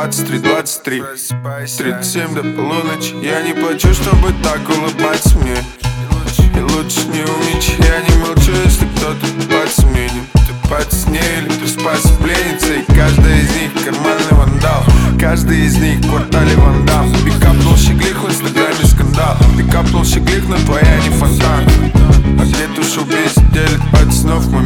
23, 37 до полуночи. Я не плачу, чтобы так улыбаться мне. И лучше не умеч, я не молчу, если кто-то под сомнением. Ты под с ней или ты спать с пленницей. Каждая из них карманный вандал, каждый из них в квартале вандал. Пикапнул щеглих, в инстаграме скандал. Пикапнул щеглих, но твоя не фонтан. А где тушу убийств делит под снов.